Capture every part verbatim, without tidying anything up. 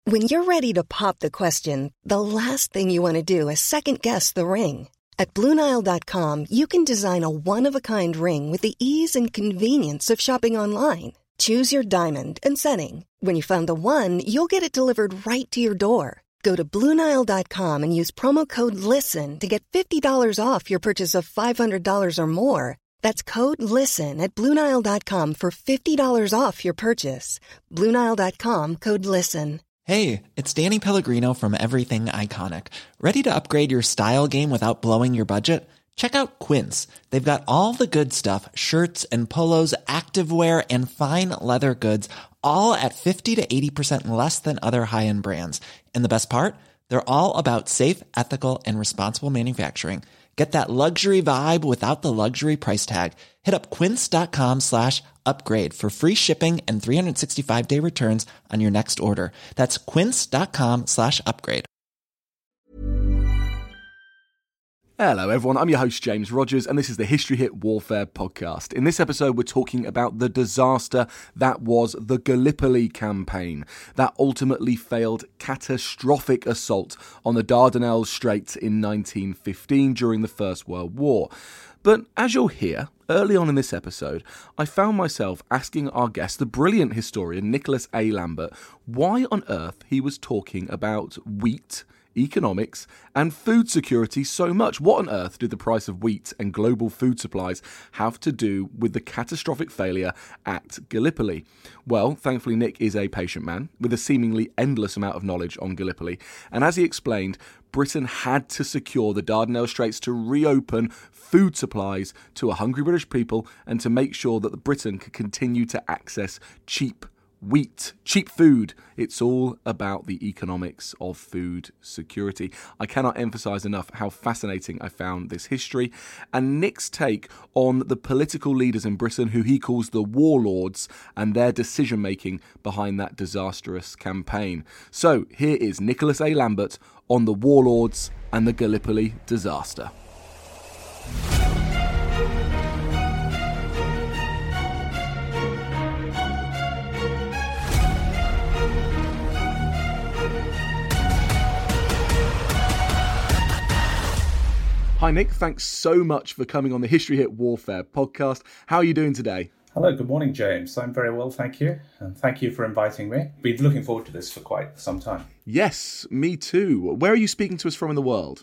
When you're ready to pop the question, the last thing you want to do is second-guess the ring. At Blue Nile dot com, you can design a one-of-a-kind ring with the ease and convenience of shopping online. Choose your diamond and setting. When you find the one, you'll get it delivered right to your door. Go to Blue Nile dot com and use promo code LISTEN to get fifty dollars off your purchase of five hundred dollars or more. That's code LISTEN at Blue Nile dot com for fifty dollars off your purchase. Blue Nile dot com, code LISTEN. Hey, it's Danny Pellegrino from Everything Iconic. Ready to upgrade your style game without blowing your budget? Check out Quince. They've got all the good stuff, shirts and polos, activewear, and fine leather goods, all at fifty to eighty percent less than other high-end brands. And the best part? They're all about safe, ethical, and responsible manufacturing. Get that luxury vibe without the luxury price tag. Hit up quince.com slash upgrade for free shipping and three sixty-five day returns on your next order. That's quince.com slash upgrade. Hello everyone, I'm your host James Rogers and this is the History Hit Warfare podcast. In this episode we're talking about the disaster that was the Gallipoli campaign, that ultimately failed catastrophic assault on the Dardanelles Straits in nineteen fifteen during the First World War. But as you'll hear, early on in this episode, I found myself asking our guest, the brilliant historian Nicholas A. Lambert, why on earth he was talking about wheat, economics, and food security so much. What on earth did the price of wheat and global food supplies have to do with the catastrophic failure at Gallipoli? Well, thankfully Nick is a patient man with a seemingly endless amount of knowledge on Gallipoli, and as he explained, Britain had to secure the Dardanelles Straits to reopen food supplies to a hungry British people and to make sure that Britain could continue to access cheap wheat, cheap food. It's all about the economics of food security. I cannot emphasize enough how fascinating I found this history and Nick's take on the political leaders in Britain who he calls the warlords and their decision making behind that disastrous campaign. So here is Nicholas A. Lambert on the warlords and the Gallipoli disaster. Hi Nick, thanks so much for coming on the History Hit Warfare podcast. How are you doing today? Hello, good morning, James. I'm very well, thank you. And thank you for inviting me. Been looking forward to this for quite some time. Yes, me too. Where are you speaking to us from in the world?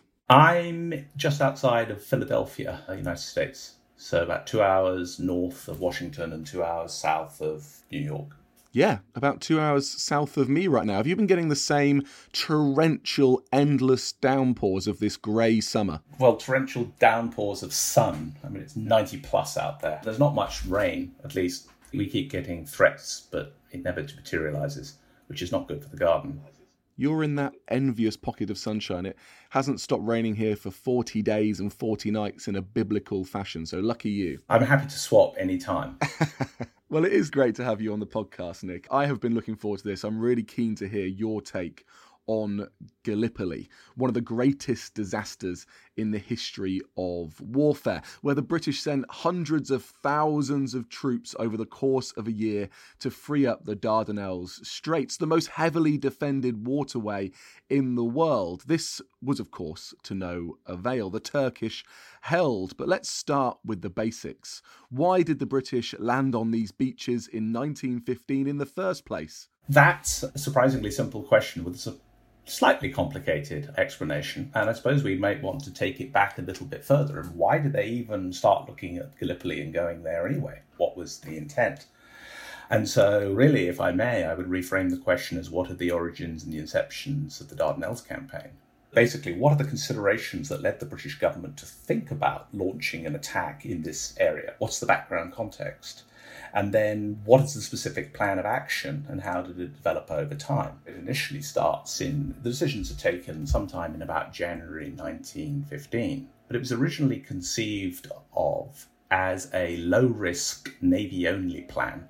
I'm just outside of Philadelphia, United States. So about two hours north of Washington and two hours south of New York. Yeah, about two hours south of me right now. Have you been getting the same torrential, endless downpours of this grey summer? Well, torrential downpours of sun. I mean, it's ninety plus out there. There's not much rain, at least. We keep getting threats, but it never materialises, which is not good for the garden. You're in that envious pocket of sunshine. It hasn't stopped raining here for forty days and forty nights in a biblical fashion, so lucky you. I'm happy to swap any time. Well, it is great to have you on the podcast, Nick. I have been looking forward to this. I'm really keen to hear your take on Gallipoli, one of the greatest disasters in the history of warfare, where the British sent hundreds of thousands of troops over the course of a year to free up the Dardanelles Straits, the most heavily defended waterway in the world. This was, of course, to no avail. The Turkish held, but let's start with the basics. Why did the British land on these beaches in nineteen fifteen in the first place? That's a surprisingly simple question with a slightly complicated explanation, and I suppose we might want to take it back a little bit further. And why did they even start looking at Gallipoli and going there anyway? What was the intent? And so really, if I may, I would reframe the question as what are the origins and the inceptions of the Dardanelles campaign? Basically, what are the considerations that led the British government to think about launching an attack in this area? What's the background context? And then what is the specific plan of action and how did it develop over time? It initially starts in, the decisions are taken sometime in about January nineteen fifteen, but it was originally conceived of as a low-risk Navy-only plan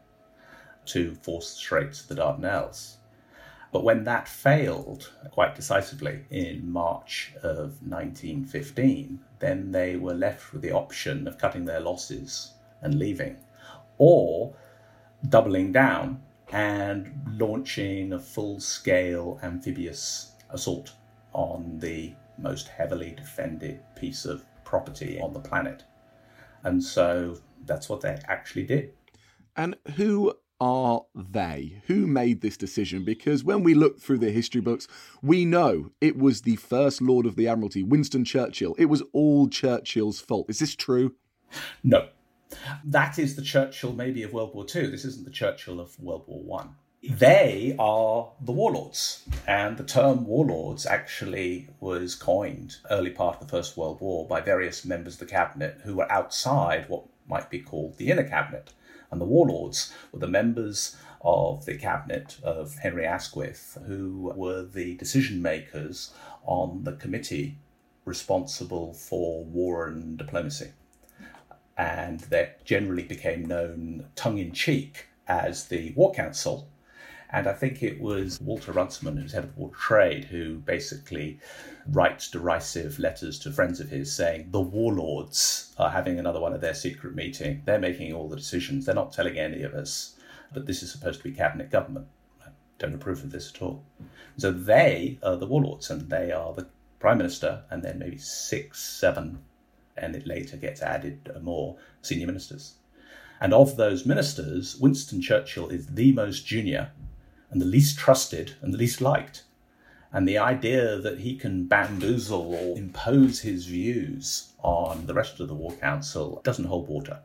to force the Straits of the Dardanelles. But when that failed quite decisively in March of nineteen fifteen, then they were left with the option of cutting their losses and leaving, or doubling down and launching a full-scale amphibious assault on the most heavily defended piece of property on the planet. And so that's what they actually did. And who are they? Who made this decision? Because when we look through the history books, we know it was the First Lord of the Admiralty, Winston Churchill. It was all Churchill's fault. Is this true? No. That is the Churchill maybe of World War Two. This isn't the Churchill of World War One. They are the warlords. And the term warlords actually was coined early part of the First World War by various members of the cabinet who were outside what might be called the inner cabinet. And the warlords were the members of the cabinet of Henry Asquith, who were the decision makers on the committee responsible for war and diplomacy. And they generally became known tongue-in-cheek as the War Council. And I think it was Walter Runciman, who's head of War Trade, who basically writes derisive letters to friends of his saying, the warlords are having another one of their secret meeting. They're making all the decisions. They're not telling any of us. But this is supposed to be cabinet government. I don't approve of this at all. So they are the warlords, and they are the Prime Minister, and then maybe six, seven, and it later gets added more senior ministers. And of those ministers, Winston Churchill is the most junior and the least trusted and the least liked. And the idea that he can bamboozle or impose his views on the rest of the War Council doesn't hold water.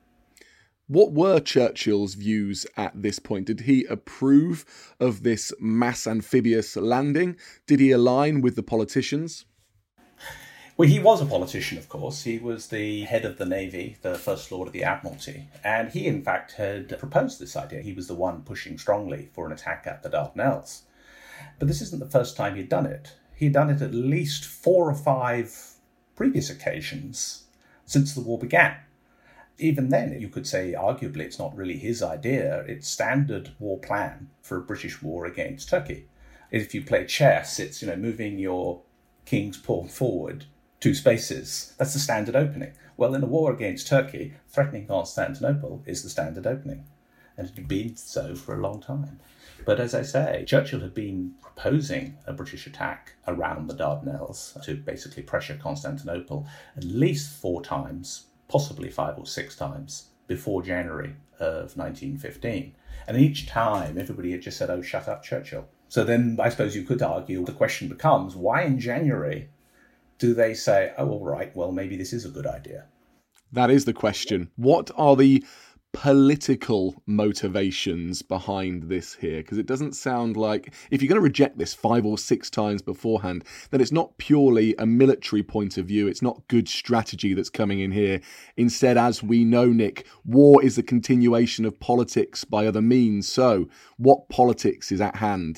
What were Churchill's views at this point? Did he approve of this mass amphibious landing? Did he align with the politicians? Well, he was a politician, of course. He was the head of the Navy, the First Lord of the Admiralty. And he, in fact, had proposed this idea. He was the one pushing strongly for an attack at the Dardanelles. But this isn't the first time he'd done it. He'd done it at least four or five previous occasions since the war began. Even then, you could say, arguably, it's not really his idea. It's standard war plan for a British war against Turkey. If you play chess, it's, you know, moving your king's pawn forward two spaces. That's the standard opening. Well, in a war against Turkey, threatening Constantinople is the standard opening. And it had been so for a long time. But as I say, Churchill had been proposing a British attack around the Dardanelles to basically pressure Constantinople at least four times, possibly five or six times, before January of nineteen fifteen. And each time, everybody had just said, oh, shut up, Churchill. So then I suppose you could argue the question becomes, why in January do they say, oh, all right, well, maybe this is a good idea? That is the question. What are the political motivations behind this here? Because it doesn't sound like, if you're going to reject this five or six times beforehand, then it's not purely a military point of view. It's not good strategy that's coming in here. Instead, as we know, Nick, war is the continuation of politics by other means. So what politics is at hand?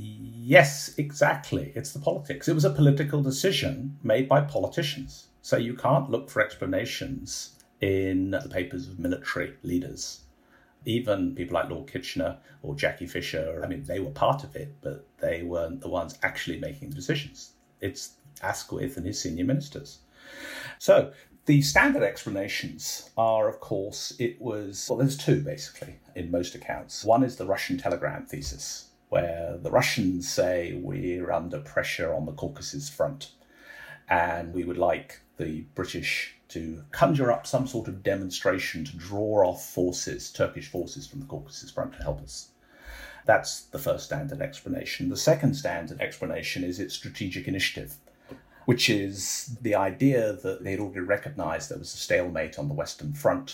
Yes, exactly. It's the politics. It was a political decision made by politicians. So you can't look for explanations in the papers of military leaders. Even people like Lord Kitchener or Jackie Fisher, I mean, they were part of it, but they weren't the ones actually making the decisions. It's Asquith and his senior ministers. So the standard explanations are, of course, it was, well, there's two basically in most accounts. One is the Russian telegram thesis, where the Russians say we're under pressure on the Caucasus front and we would like the British to conjure up some sort of demonstration to draw off forces, Turkish forces from the Caucasus front to help us. That's the first standard explanation. The second standard explanation is its strategic initiative, which is the idea that they'd already recognised there was a stalemate on the Western Front,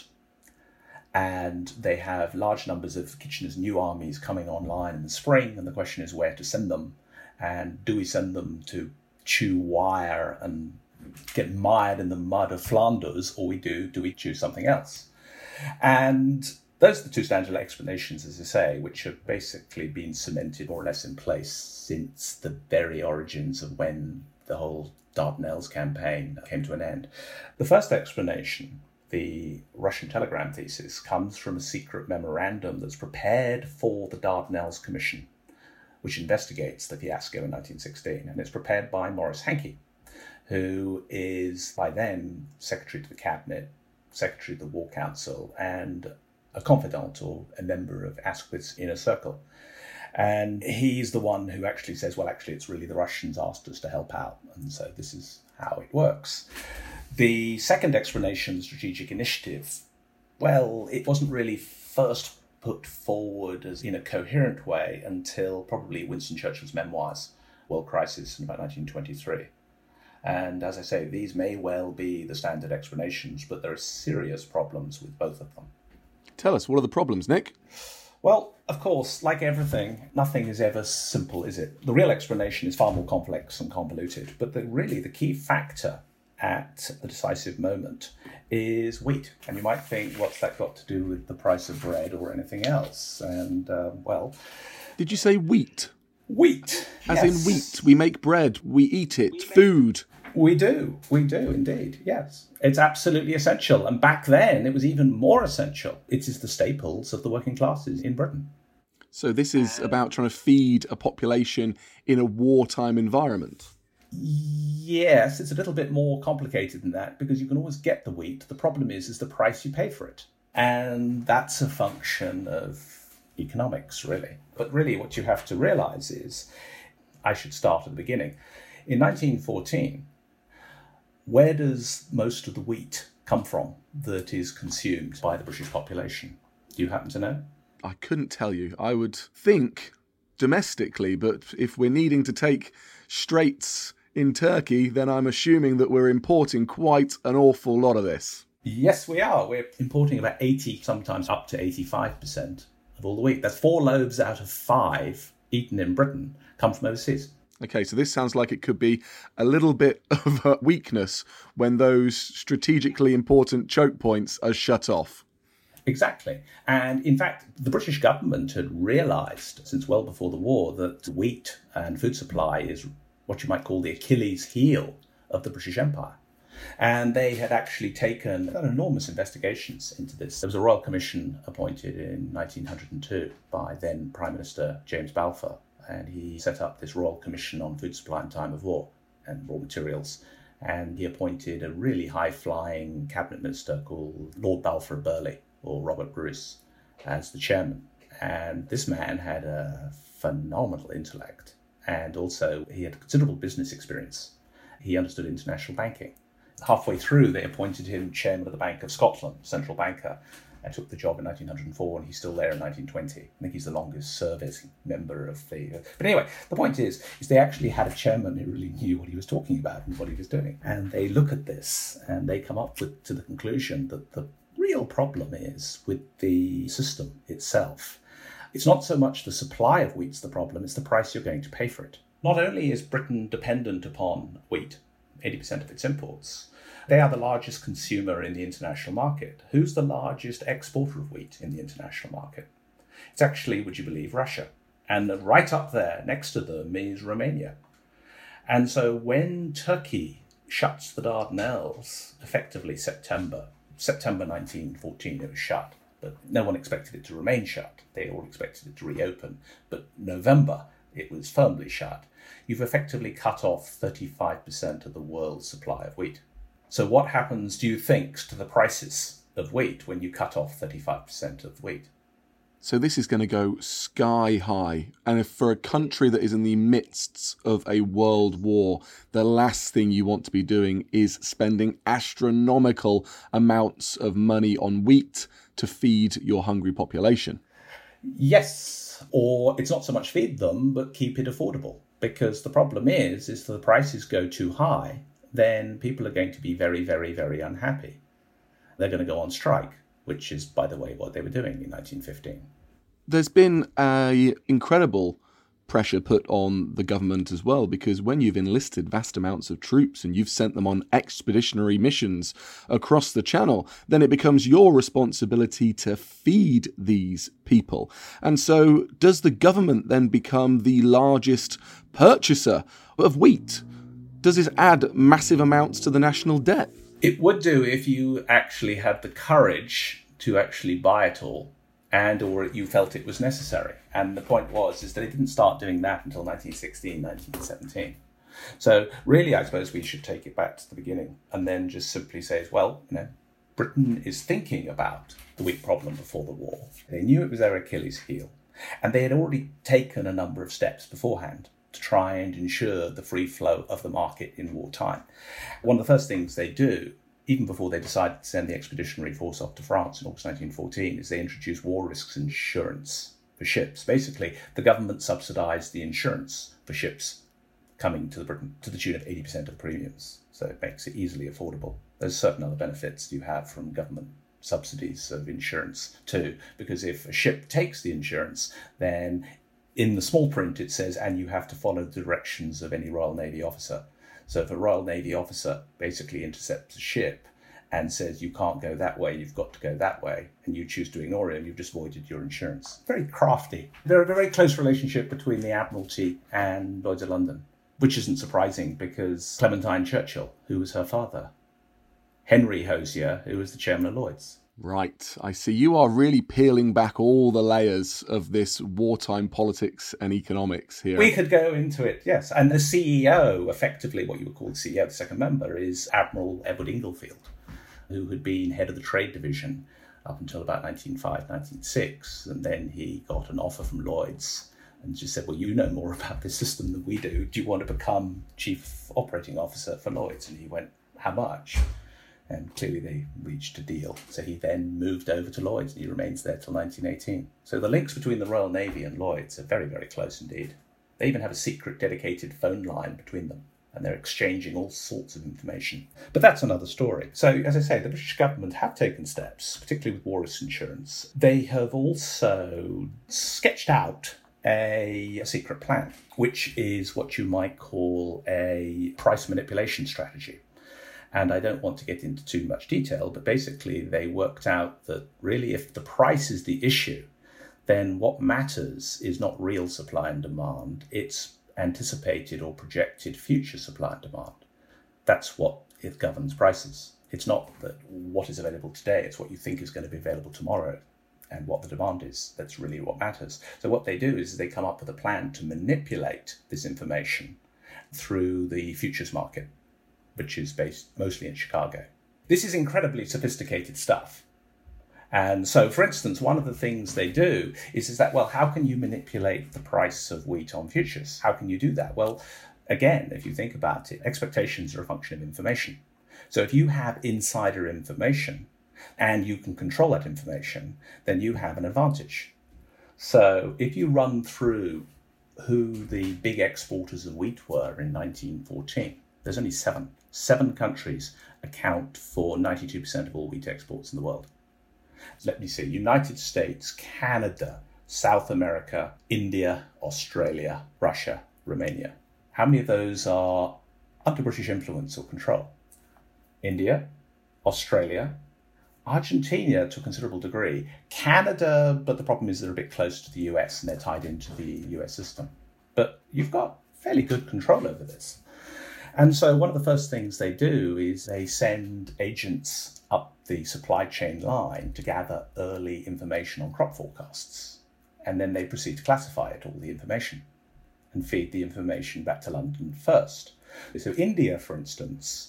and they have large numbers of Kitchener's new armies coming online in the spring, and the question is where to send them. And do we send them to chew wire and get mired in the mud of Flanders, or we do, do we choose something else? And those are the two standard explanations, as I say, which have basically been cemented more or less in place since the very origins of when the whole Dardanelles campaign came to an end. The first explanation, the Russian telegram thesis, comes from a secret memorandum that's prepared for the Dardanelles Commission, which investigates the fiasco in nineteen sixteen. And it's prepared by Maurice Hankey, who is by then Secretary to the Cabinet, Secretary of the War Council, and a confidant or a member of Asquith's inner circle. And he's the one who actually says, well, actually, it's really the Russians asked us to help out. And so this is how it works. The second explanation, the strategic initiative, well, it wasn't really first put forward as in a coherent way until probably Winston Churchill's memoirs, World Crisis, in about nineteen twenty-three. And as I say, these may well be the standard explanations, but there are serious problems with both of them. Tell us, what are the problems, Nick? Well, of course, like everything, nothing is ever simple, is it? The real explanation is far more complex and convoluted, but the, really the key factor at the decisive moment is wheat. And you might think, what's that got to do with the price of bread or anything else? And, uh, well... Did you say wheat? Wheat. As yes. in wheat. We make bread. We eat it. We Food. Make... We do. We do, indeed. Yes. It's absolutely essential. And back then, it was even more essential. It is the staples of the working classes in Britain. So this is about trying to feed a population in a wartime environment. Yes, it's a little bit more complicated than that because you can always get the wheat. The problem is, is the price you pay for it. And that's a function of economics, really. But really what you have to realise is, I should start at the beginning. In nineteen fourteen, where does most of the wheat come from that is consumed by the British population? Do you happen to know? I couldn't tell you. I would think domestically, but if we're needing to take straits in Turkey, then I'm assuming that we're importing quite an awful lot of this. Yes, we are. We're importing about eighty, sometimes up to eighty-five percent of all the wheat. That's four loaves out of five eaten in Britain come from overseas. Okay, so this sounds like it could be a little bit of a weakness when those strategically important choke points are shut off. Exactly. And in fact, the British government had realised since well before the war that wheat and food supply is what you might call the Achilles heel of the British Empire. And they had actually taken enormous investigations into this. There was a Royal Commission appointed in nineteen oh two by then Prime Minister James Balfour, and he set up this Royal Commission on Food Supply in Time of War and Raw Materials. And he appointed a really high-flying cabinet minister called Lord Balfour Burleigh, or Robert Bruce, as the chairman. And this man had a phenomenal intellect, and also he had considerable business experience. He understood international banking. Halfway through, they appointed him chairman of the Bank of Scotland, central banker, and took the job in nineteen oh four, and he's still there in nineteen twenty. I think he's the longest serving member of the... But anyway, the point is, is they actually had a chairman who really knew what he was talking about and what he was doing. And they look at this, and they come up with, to the conclusion that the real problem is with the system itself. It's not so much the supply of wheat's the problem, it's the price you're going to pay for it. Not only is Britain dependent upon wheat, eighty percent of its imports, they are the largest consumer in the international market. Who's the largest exporter of wheat in the international market? It's actually, would you believe, Russia. And right up there, next to them, is Romania. And so when Turkey shuts the Dardanelles, effectively September, September nineteen fourteen, it was shut, but no one expected it to remain shut. They all expected it to reopen. But November, it was firmly shut. You've effectively cut off thirty-five percent of the world's supply of wheat. So what happens, do you think, to the prices of wheat when you cut off thirty-five percent of wheat? So this is going to go sky high. And if for a country that is in the midst of a world war, the last thing you want to be doing is spending astronomical amounts of money on wheat to feed your hungry population. Yes, or it's not so much feed them, but keep it affordable. Because the problem is, is that the prices go too high, then people are going to be very, very, very unhappy. They're going to go on strike, which is, by the way, what they were doing in nineteen fifteen. There's been a incredible pressure put on the government as well, because when you've enlisted vast amounts of troops and you've sent them on expeditionary missions across the Channel, then it becomes your responsibility to feed these people. And so does the government then become the largest purchaser of wheat? Does this add massive amounts to the national debt? It would do if you actually had the courage to actually buy it all, and or you felt it was necessary. And the point was is that they didn't start doing that until nineteen sixteen, nineteen seventeen. So really, I suppose we should take it back to the beginning and then just simply say, well, you know, Britain is thinking about the wheat problem before the war. They knew it was their Achilles heel, and they had already taken a number of steps beforehand to try and ensure the free flow of the market in wartime. One of the first things they do, even before they decided to send the expeditionary force off to France in August nineteen fourteen, is they introduce war risks insurance for ships. Basically, the government subsidised the insurance for ships coming to the Britain to the tune of eighty percent of the premiums. So it makes it easily affordable. There's certain other benefits you have from government subsidies of insurance too, because if a ship takes the insurance, then in the small print it says, and you have to follow the directions of any Royal Navy officer. So if a Royal Navy officer basically intercepts a ship and says you can't go that way, you've got to go that way, and you choose to ignore him, you've just voided your insurance. Very crafty. There's a very close relationship between the Admiralty and Lloyd's of London, which isn't surprising because Clementine Churchill, who was her father, Henry Hosier, who was the chairman of Lloyd's. Right, I see. You are really peeling back all the layers of this wartime politics and economics here. We could go into it, yes. And the C E O, effectively what you would call the C E O, the second member, is Admiral Edward Inglefield, who had been head of the trade division up until about nineteen oh five, nineteen oh six. And then he got an offer from Lloyd's and just said, well, you know more about this system than we do. Do you want to become chief operating officer for Lloyd's? And he went, how much? And clearly they reached a deal. So he then moved over to Lloyd's and he remains there till nineteen eighteen. So the links between the Royal Navy and Lloyd's are very, very close indeed. They even have a secret dedicated phone line between them, and they're exchanging all sorts of information. But that's another story. So, as I say, the British government have taken steps, particularly with war risk insurance. They have also sketched out a, a secret plan, which is what you might call a price manipulation strategy. And I don't want to get into too much detail, but basically they worked out that really if the price is the issue, then what matters is not real supply and demand, it's anticipated or projected future supply and demand. That's what it governs prices. It's not that what is available today, it's what you think is going to be available tomorrow and what the demand is. That's really what matters. So what they do is they come up with a plan to manipulate this information through the futures market, which is based mostly in Chicago. This is incredibly sophisticated stuff. And so, for instance, one of the things they do is, is that, well, how can you manipulate the price of wheat on futures? How can you do that? Well, again, if you think about it, expectations are a function of information. So if you have insider information and you can control that information, then you have an advantage. So if you run through who the big exporters of wheat were in nineteen fourteen, there's only seven. Seven countries account for ninety-two percent of all wheat exports in the world. Let me see. United States, Canada, South America, India, Australia, Russia, Romania. How many of those are under British influence or control? India, Australia, Argentina to a considerable degree, Canada, but the problem is they're a bit close to the U S and they're tied into the U S system. But you've got fairly good control over this. And so one of the first things they do is they send agents up the supply chain line to gather early information on crop forecasts. And then they proceed to classify it, all the information, and feed the information back to London first. So India, for instance,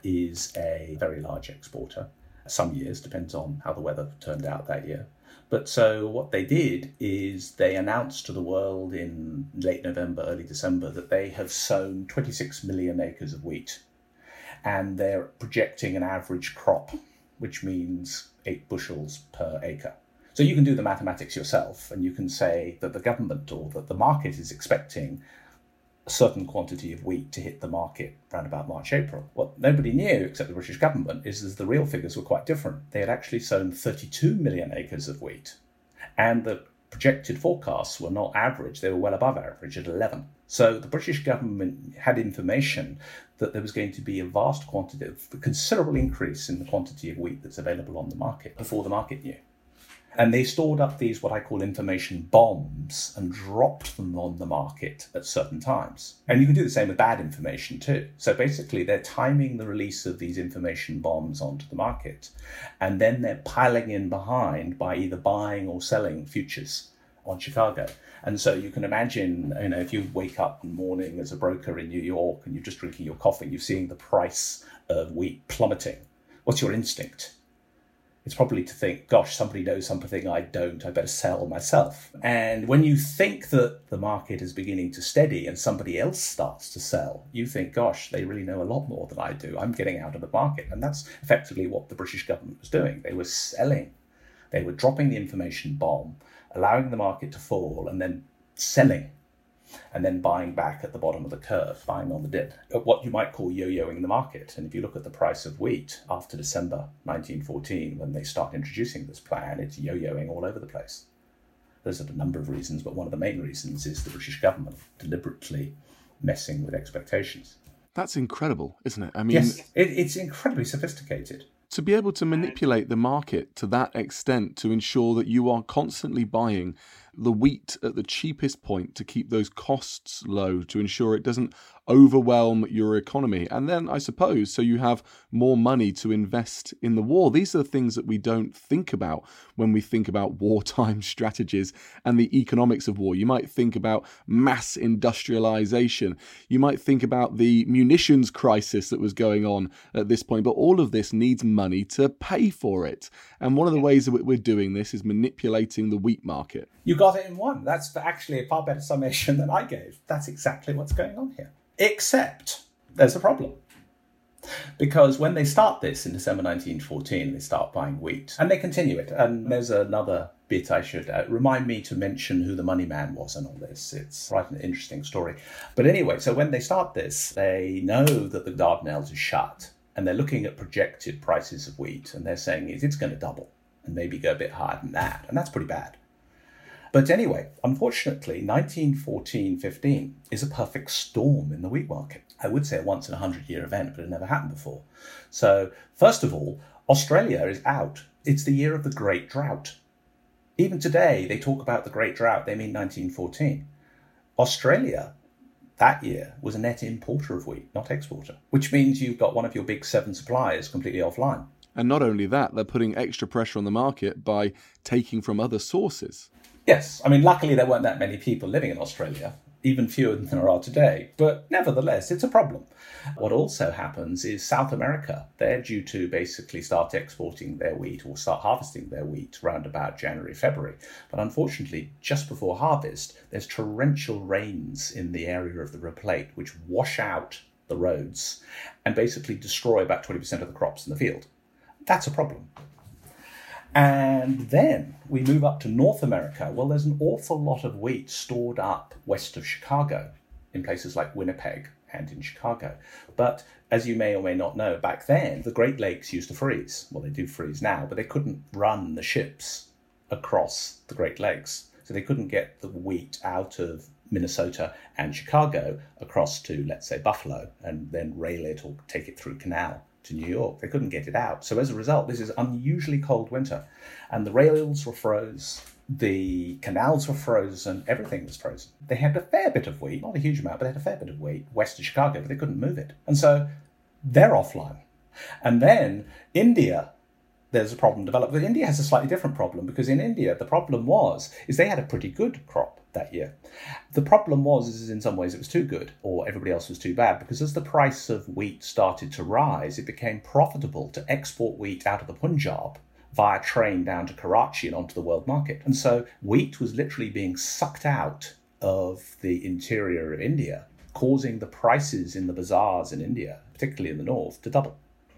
is a very large exporter. Some years, depends on how the weather turned out that year. But so what they did is they announced to the world in late November, early December, that they have sown twenty-six million acres of wheat. And they're projecting an average crop, which means eight bushels per acre. So you can do the mathematics yourself, and you can say that the government or that the market is expecting a certain quantity of wheat to hit the market around about March, April. What nobody knew, except the British government, is that the real figures were quite different. They had actually sown thirty-two million acres of wheat, and the projected forecasts were not average, they were well above average at eleven. So the British government had information that there was going to be a vast quantity, a considerable increase in the quantity of wheat that's available on the market before the market knew. And they stored up these, what I call information bombs, and dropped them on the market at certain times. And you can do the same with bad information too. So basically, they're timing the release of these information bombs onto the market. And then they're piling in behind by either buying or selling futures on Chicago. And so you can imagine, you know, if you wake up in the morning as a broker in New York and you're just drinking your coffee, you're seeing the price of wheat plummeting. What's your instinct? It's probably to think, gosh, somebody knows something I don't, I better sell myself. And when you think that the market is beginning to steady and somebody else starts to sell, you think, gosh, they really know a lot more than I do. I'm getting out of the market. And that's effectively what the British government was doing. They were selling. They were dropping the information bomb, allowing the market to fall, and then selling, and then buying back at the bottom of the curve, buying on the dip, what you might call yo-yoing the market. And if you look at the price of wheat after December nineteen fourteen, when they start introducing this plan, it's yo-yoing all over the place. There's a number of reasons, but one of the main reasons is the British government deliberately messing with expectations. That's incredible, isn't it? I mean, yes, it, it's incredibly sophisticated. To be able to manipulate the market to that extent to ensure that you are constantly buying the wheat at the cheapest point to keep those costs low, to ensure it doesn't overwhelm your economy. And then, I suppose, so you have more money to invest in the war. These are the things that we don't think about when we think about wartime strategies and the economics of war. You might think about mass industrialization. You might think about the munitions crisis that was going on at this point. But all of this needs money to pay for it. And one of the ways that we're doing this is manipulating the wheat market. You got it in one. That's actually a far better summation than I gave. That's exactly what's going on here. Except there's a problem. Because when they start this in December nineteen fourteen, they start buying wheat and they continue it. And there's another bit I should uh, remind me to mention who the money man was and all this. It's quite an interesting story. But anyway, so when they start this, they know that the Dardanelles is shut and they're looking at projected prices of wheat and they're saying it's going to double and maybe go a bit higher than that. And that's pretty bad. But anyway, unfortunately, nineteen fourteen fifteen is a perfect storm in the wheat market. I would say a once in a hundred year event, but it never happened before. So first of all, Australia is out. It's the year of the Great Drought. Even today, they talk about the Great Drought. They mean nineteen fourteen. Australia, that year, was a net importer of wheat, not exporter, which means you've got one of your big seven suppliers completely offline. And not only that, they're putting extra pressure on the market by taking from other sources. Yes, I mean, luckily there weren't that many people living in Australia, even fewer than there are today. But nevertheless, it's a problem. What also happens is South America, they're due to basically start exporting their wheat or start harvesting their wheat around about January, February. But unfortunately, just before harvest, there's torrential rains in the area of the River Plate, which wash out the roads and basically destroy about twenty percent of the crops in the field. That's a problem. And then we move up to North America. Well, there's an awful lot of wheat stored up west of Chicago in places like Winnipeg and in Chicago. But as you may or may not know, back then, the Great Lakes used to freeze. Well, they do freeze now, but they couldn't run the ships across the Great Lakes. So they couldn't get the wheat out of Minnesota and Chicago across to, let's say, Buffalo, and then rail it or take it through canal to New York. They couldn't get it out. So as a result, this is unusually cold winter. And the rails were froze, the canals were frozen, everything was frozen. They had a fair bit of wheat, not a huge amount, but they had a fair bit of wheat west of Chicago, but they couldn't move it. And so they're offline. And then India, there's a problem developed. But India has a slightly different problem, because in India, the problem was, is they had a pretty good crop that year. The problem was, is in some ways it was too good, or everybody else was too bad, because as the price of wheat started to rise, it became profitable to export wheat out of the Punjab via train down to Karachi and onto the world market. And so wheat was literally being sucked out of the interior of India, causing the prices in the bazaars in India, particularly in the north, to double.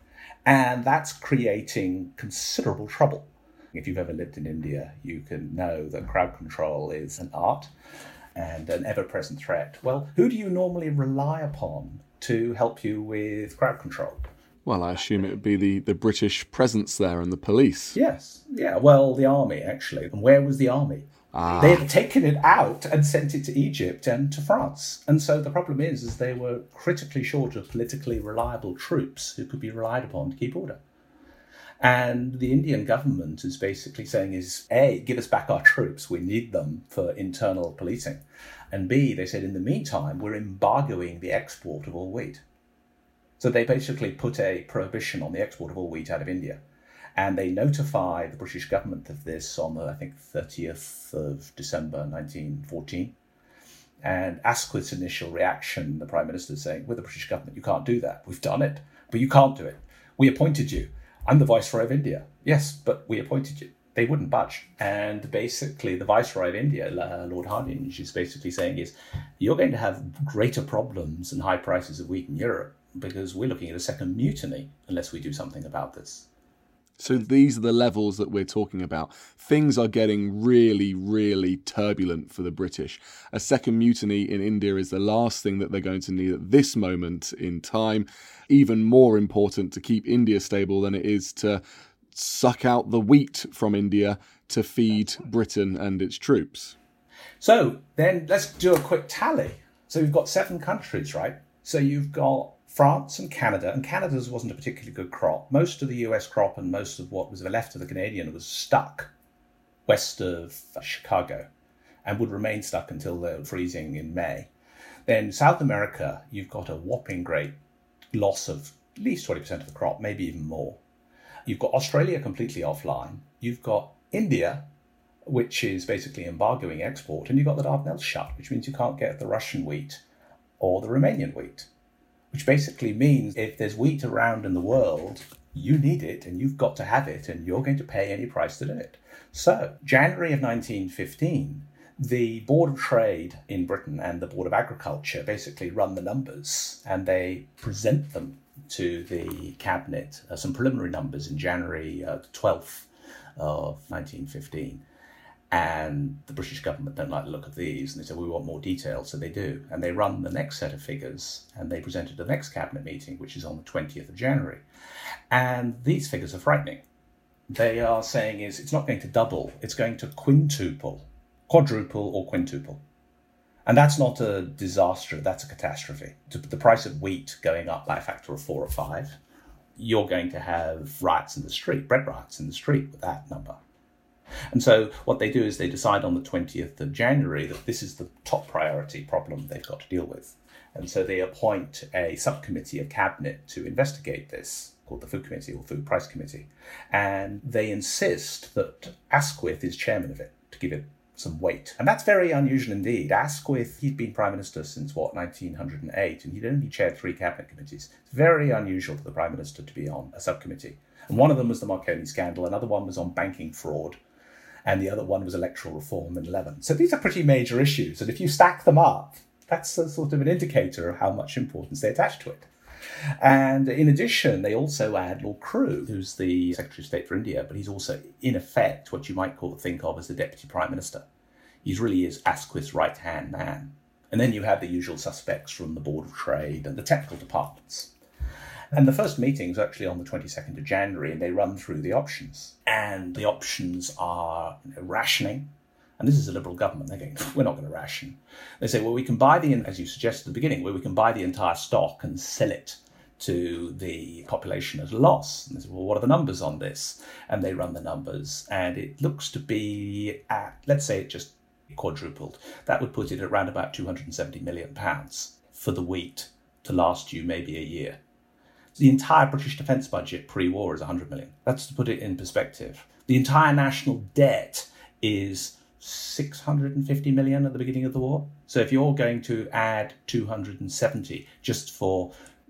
And that's creating considerable trouble. If you've ever lived in India, you can know that crowd control is an art and an ever-present threat. Well, who do you normally rely upon to help you with crowd control? Well, I assume it would be the, the British presence there and the police. Yes. Yeah, well, the army, actually. And where was the army? Ah. They had taken it out and sent it to Egypt and to France. And so the problem is, is they were critically short of politically reliable troops who could be relied upon to keep order. And the Indian government is basically saying is, A, give us back our troops. We need them for internal policing. And B, they said, in the meantime, we're embargoing the export of all wheat. So they basically put a prohibition on the export of all wheat out of India. And they notify the British government of this on the, I think, thirtieth of December nineteen fourteen. And Asquith's initial reaction, the Prime Minister saying, with the British government, you can't do that. We've done it, but you can't do it. We appointed you. I'm the Viceroy of India. Yes, but we appointed you. They wouldn't budge. And basically, the Viceroy of India, Lord Hardinge, is basically saying is, you're going to have greater problems and high prices of wheat in Europe because we're looking at a second mutiny unless we do something about this. So these are the levels that we're talking about. Things are getting really, really turbulent for the British. A second mutiny in India is the last thing that they're going to need at this moment in time. Even more important to keep India stable than it is to suck out the wheat from India to feed Britain and its troops. So then let's do a quick tally. So we've got seven countries, right? So you've got France and Canada, and Canada's wasn't a particularly good crop. Most of the U S crop and most of what was left of the Canadian was stuck west of Chicago and would remain stuck until the freezing in May. Then South America, you've got a whopping great loss of at least twenty percent of the crop, maybe even more. You've got Australia completely offline. You've got India, which is basically embargoing export, and you've got the Dardanelles shut, which means you can't get the Russian wheat or the Romanian wheat, which basically means if there's wheat around in the world, you need it and you've got to have it and you're going to pay any price to do it. So January of nineteen fifteen, the Board of Trade in Britain and the Board of Agriculture basically run the numbers and they present them to the cabinet, uh, some preliminary numbers in January uh, twelfth of nineteen fifteen. And the British government don't like the look of these. And they said, we want more detail. So they do. And they run the next set of figures and they present it to the next cabinet meeting, which is on the twentieth of January. And these figures are frightening. They are saying is it's not going to double. It's going to quintuple, quadruple or quintuple. And that's not a disaster. That's a catastrophe. The price of wheat going up by a factor of four or five, you're going to have riots in the street, bread riots in the street with that number. And so what they do is they decide on the twentieth of January that this is the top priority problem they've got to deal with. And so they appoint a subcommittee of cabinet to investigate this, called the Food Committee or Food Price Committee. And they insist that Asquith is chairman of it to give it some weight. And that's very unusual indeed. Asquith, he'd been Prime Minister since, what, nineteen oh eight, and he'd only chaired three cabinet committees. It's very unusual for the Prime Minister to be on a subcommittee. And one of them was the Marconi scandal, another one was on banking fraud, and the other one was electoral reform in eleven. So these are pretty major issues. And if you stack them up, that's a sort of an indicator of how much importance they attach to it. And in addition, they also add Lord Crewe, who's the Secretary of State for India, but he's also, in effect, what you might call think of as the Deputy Prime Minister. He really is Asquith's right-hand man. And then you have the usual suspects from the Board of Trade and the technical departments. And the first meeting is actually on the twenty-second of January, and they run through the options. And the options are, you know, rationing. And this is a Liberal government. They're going, we're not going to ration. They say, well, we can buy the, as you suggested at the beginning, where we can buy the entire stock and sell it to the population at a loss. And they say, well, what are the numbers on this? And they run the numbers. And it looks to be at, let's say it just quadrupled. That would put it at around about two hundred seventy million pounds for the wheat to last you maybe a year. The entire British defence budget pre-war is one hundred million. That's to put it in perspective. The entire national debt is six hundred fifty million at the beginning of the war. So if you're going to add two hundred seventy just for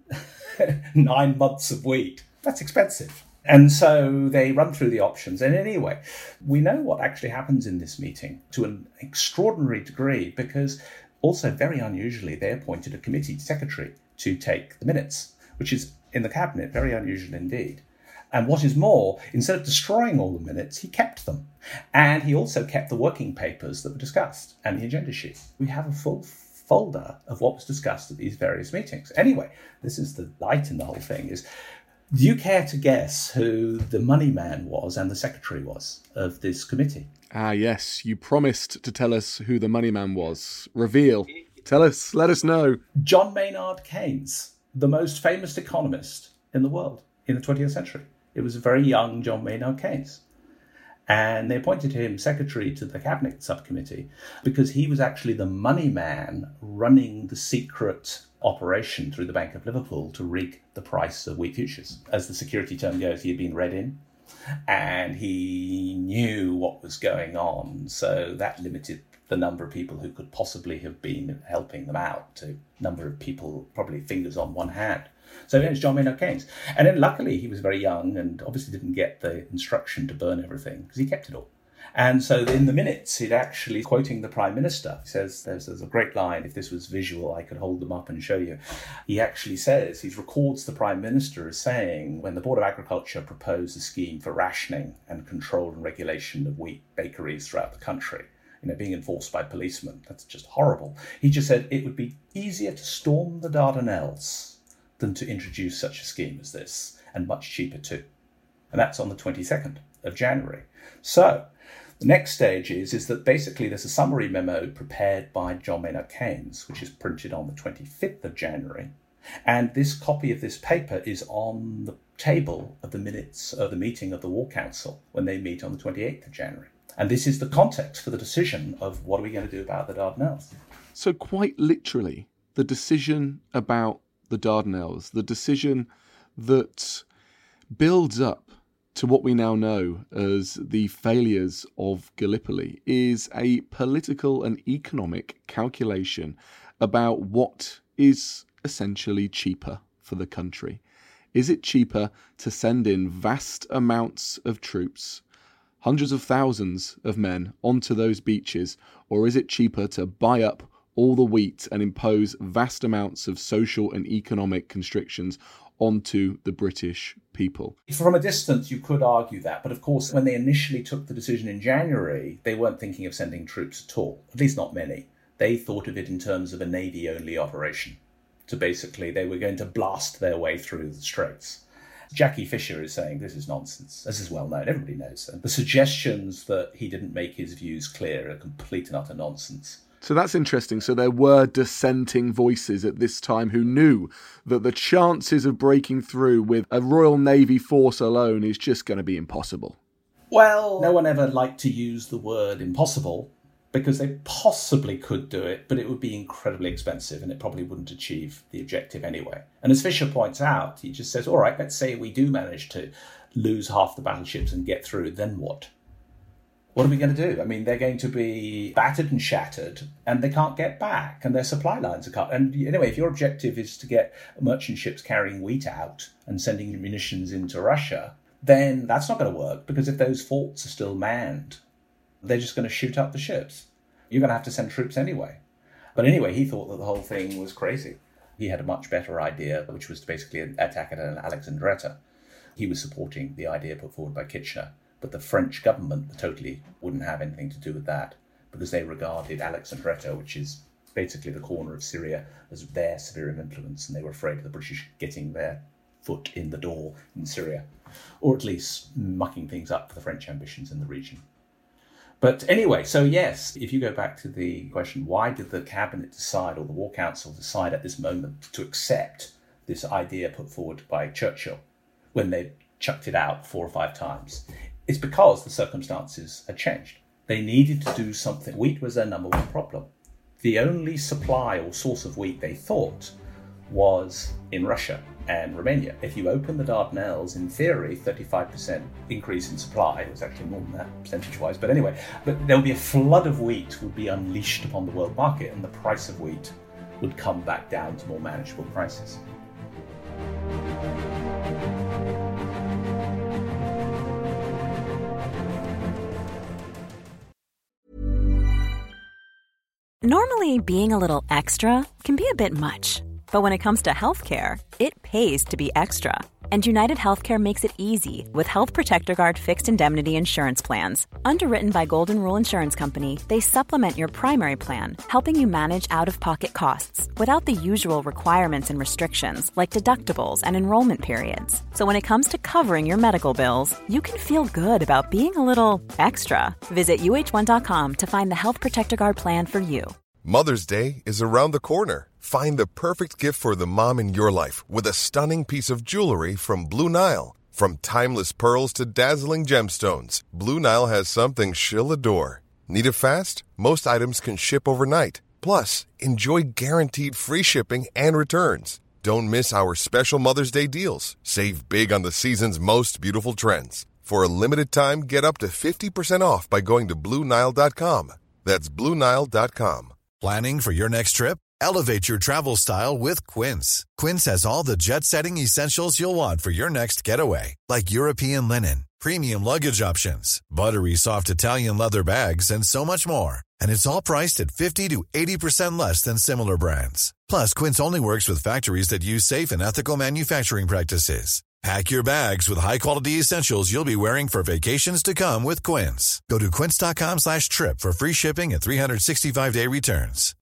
nine months of wheat, that's expensive. And so they run through the options. And anyway, we know what actually happens in this meeting to an extraordinary degree because also very unusually, they appointed a committee secretary to take the minutes, which is in the cabinet very unusual indeed. And what is more, instead of destroying all the minutes, he kept them. And he also kept the working papers that were discussed and the agenda sheet. We have a full folder of what was discussed at these various meetings. Anyway, this is the light in the whole thing is, do you care to guess who the money man was and the secretary was of this committee? Ah, yes. You promised to tell us who the money man was. Reveal. Tell us. Let us know. John Maynard Keynes, the most famous economist in the world in the twentieth century. It was a very young John Maynard Keynes. And they appointed him secretary to the cabinet subcommittee because he was actually the money man running the secret operation through the Bank of Liverpool to rig the price of wheat futures. As the security term goes, he had been read in and he knew what was going on. So that limited the the number of people who could possibly have been helping them out to number of people, probably fingers on one hand. So it's John Maynard Keynes. And then luckily he was very young and obviously didn't get the instruction to burn everything because he kept it all. And so in the minutes, he'd actually, quoting the Prime Minister, he says, there's, there's a great line, if this was visual, I could hold them up and show you. He actually says, he records the Prime Minister as saying, when the Board of Agriculture proposed a scheme for rationing and control and regulation of wheat bakeries throughout the country, you know, being enforced by policemen, that's just horrible. He just said it would be easier to storm the Dardanelles than to introduce such a scheme as this, and much cheaper too. And that's on the twenty-second of January. So the next stage is, is that basically there's a summary memo prepared by John Maynard Keynes, which is printed on the twenty-fifth of January. And this copy of this paper is on the table of the minutes of the meeting of the War Council when they meet on the twenty-eighth of January. And this is the context for the decision of what are we going to do about the Dardanelles. So quite literally, the decision about the Dardanelles, the decision that builds up to what we now know as the failures of Gallipoli, is a political and economic calculation about what is essentially cheaper for the country. Is it cheaper to send in vast amounts of troops, hundreds of thousands of men, onto those beaches, or is it cheaper to buy up all the wheat and impose vast amounts of social and economic constrictions onto the British people? From a distance, you could argue that. But of course, when they initially took the decision in January, they weren't thinking of sending troops at all, at least not many. They thought of it in terms of a Navy-only operation. So basically, they were going to blast their way through the Straits. Jackie Fisher is saying this is nonsense. This is well known. Everybody knows. And the suggestions that he didn't make his views clear are complete and utter nonsense. So that's interesting. So there were dissenting voices at this time who knew that the chances of breaking through with a Royal Navy force alone is just going to be impossible. Well, no one ever liked to use the word impossible because they possibly could do it, but it would be incredibly expensive and it probably wouldn't achieve the objective anyway. And as Fisher points out, he just says, all right, let's say we do manage to lose half the battleships and get through, then what? What are we going to do? I mean, they're going to be battered and shattered and they can't get back and their supply lines are cut. And anyway, if your objective is to get merchant ships carrying wheat out and sending munitions into Russia, then that's not going to work because if those forts are still manned, they're just going to shoot up the ships. You're going to have to send troops anyway. But anyway, he thought that the whole thing was crazy. He had a much better idea, which was to basically attack at Alexandretta. He was supporting the idea put forward by Kitchener. But the French government totally wouldn't have anything to do with that because they regarded Alexandretta, which is basically the corner of Syria, as their sphere of influence, and they were afraid of the British getting their foot in the door in Syria, or at least mucking things up for the French ambitions in the region. But anyway, so yes, if you go back to the question, why did the Cabinet decide, or the War Council decide at this moment to accept this idea put forward by Churchill when they chucked it out four or five times? It's because the circumstances had changed. They needed to do something. Wheat was their number one problem. The only supply or source of wheat they thought was in Russia and Romania. If you open the Dardanelles, in theory, thirty-five percent increase in supply. It was actually more than that percentage-wise. But anyway, but there would be a flood of wheat would be unleashed upon the world market and the price of wheat would come back down to more manageable prices. Normally, being a little extra can be a bit much, but when it comes to healthcare, it pays to be extra. And United Healthcare makes it easy with Health Protector Guard fixed indemnity insurance plans. Underwritten by Golden Rule Insurance Company, they supplement your primary plan, helping you manage out-of-pocket costs without the usual requirements and restrictions like deductibles and enrollment periods. So when it comes to covering your medical bills, you can feel good about being a little extra. Visit U H one dot com to find the Health Protector Guard plan for you. Mother's Day is around the corner. Find the perfect gift for the mom in your life with a stunning piece of jewelry from Blue Nile. From timeless pearls to dazzling gemstones, Blue Nile has something she'll adore. Need it fast? Most items can ship overnight. Plus, enjoy guaranteed free shipping and returns. Don't miss our special Mother's Day deals. Save big on the season's most beautiful trends. For a limited time, get up to fifty percent off by going to Blue Nile dot com. That's Blue Nile dot com. Planning for your next trip? Elevate your travel style with Quince. Quince has all the jet-setting essentials you'll want for your next getaway, like European linen, premium luggage options, buttery soft Italian leather bags, and so much more. And it's all priced at fifty to eighty percent less than similar brands. Plus, Quince only works with factories that use safe and ethical manufacturing practices. Pack your bags with high-quality essentials you'll be wearing for vacations to come with Quince. Go to quince.com slash trip for free shipping and three sixty-five day returns.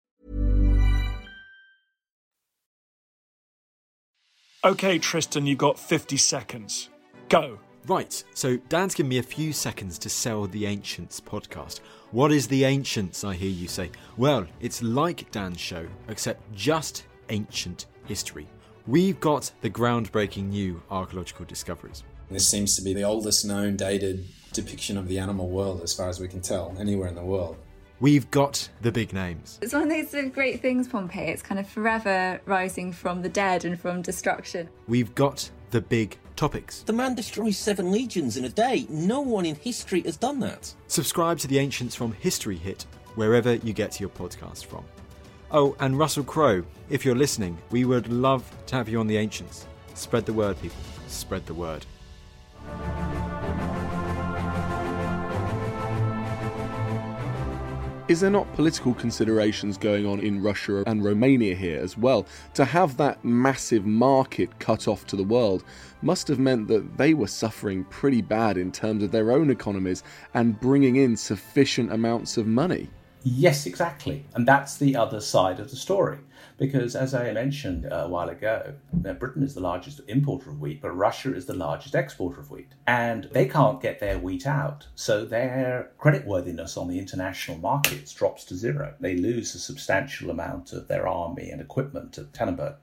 Okay, Tristan, you've got fifty seconds. Go. Right, so Dan's given me a few seconds to sell the Ancients podcast. What is the Ancients, I hear you say? Well, it's like Dan's show, except just ancient history. We've got the groundbreaking new archaeological discoveries. This seems to be the oldest known dated depiction of the animal world, as far as we can tell, anywhere in the world. We've got the big names. It's one of those sort of great things, Pompeii. It's kind of forever rising from the dead and from destruction. We've got the big topics. The man destroys seven legions in a day. No one in history has done that. Subscribe to the Ancients from History Hit, wherever you get your podcast from. Oh, and Russell Crowe, if you're listening, we would love to have you on the Ancients. Spread the word, people. Spread the word. Is there not political considerations going on in Russia and Romania here as well? To have that massive market cut off to the world must have meant that they were suffering pretty bad in terms of their own economies and bringing in sufficient amounts of money. Yes, exactly. And that's the other side of the story. Because as I mentioned a while ago, Britain is the largest importer of wheat, but Russia is the largest exporter of wheat. And they can't get their wheat out. So their creditworthiness on the international markets drops to zero. They lose a substantial amount of their army and equipment at Tannenberg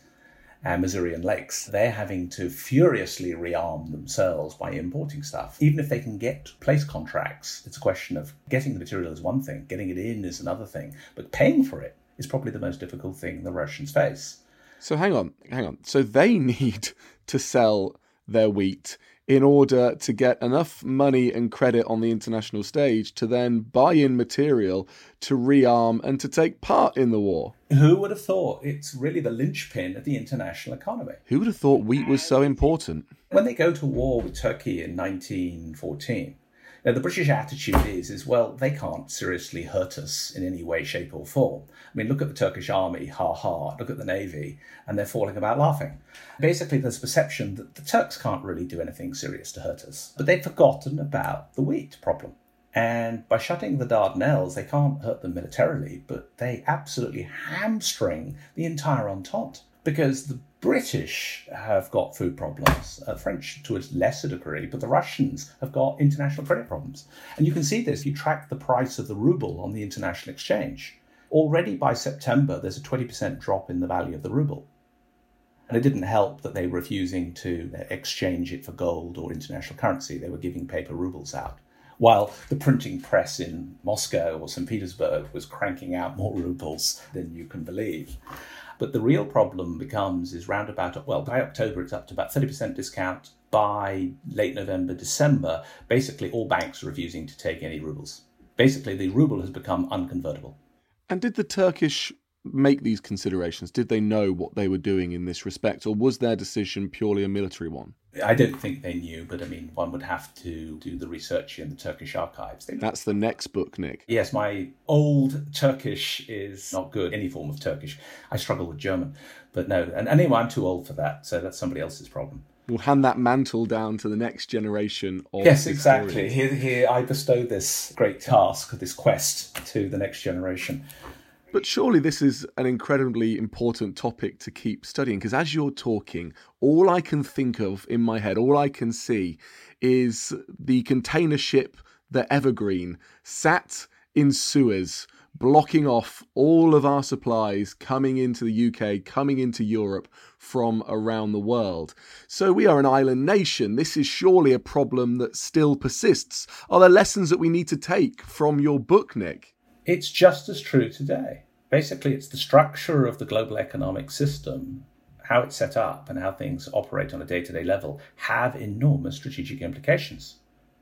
and Masurian Lakes. They're having to furiously rearm themselves by importing stuff. Even if they can get place contracts, it's a question of getting the material is one thing, getting it in is another thing, but paying for it is probably the most difficult thing the Russians face. So hang on, hang on. So they need to sell their wheat in order to get enough money and credit on the international stage to then buy in material to rearm and to take part in the war. Who would have thought it's really the linchpin of the international economy? Who would have thought wheat was so important? When they go to war with Turkey in nineteen fourteen, now, the British attitude is, is, well, they can't seriously hurt us in any way, shape or form. I mean, look at the Turkish army, ha-ha, look at the navy, and they're falling about laughing. Basically, there's a perception that the Turks can't really do anything serious to hurt us. But they've forgotten about the wheat problem. And by shutting the Dardanelles, they can't hurt them militarily, but they absolutely hamstring the entire Entente. Because the British have got food problems, uh, French to a lesser degree, but the Russians have got international credit problems. And you can see this if you track the price of the ruble on the international exchange. Already by September, there's a twenty percent drop in the value of the ruble. And it didn't help that they were refusing to exchange it for gold or international currency. They were giving paper rubles out, while the printing press in Moscow or Saint Petersburg was cranking out more rubles than you can believe. But the real problem becomes is round about, well, by October, it's up to about thirty percent discount. By late November, December, basically all banks are refusing to take any rubles. Basically, the ruble has become unconvertible. And did the Turkish make these considerations? Did they know what they were doing in this respect, or was their decision purely a military one? I don't think they knew, but I mean, one would have to do the research in the Turkish archives. That's the next book, Nick. Yes, my old Turkish is not good, any form of Turkish. I struggle with German, but no. And anyway, I'm too old for that, so that's somebody else's problem. We'll hand that mantle down to the next generation of Yes, exactly. Here, here I bestow this great task, this quest to the next generation. But surely this is an incredibly important topic to keep studying, because as you're talking, all I can think of in my head, all I can see is the container ship, the Evergreen, sat in Suez, blocking off all of our supplies coming into the U K, coming into Europe from around the world. So we are an island nation. This is surely a problem that still persists. Are there lessons that we need to take from your book, Nick? It's just as true today. Basically, it's the structure of the global economic system, how it's set up and how things operate on a day-to-day level have enormous strategic implications.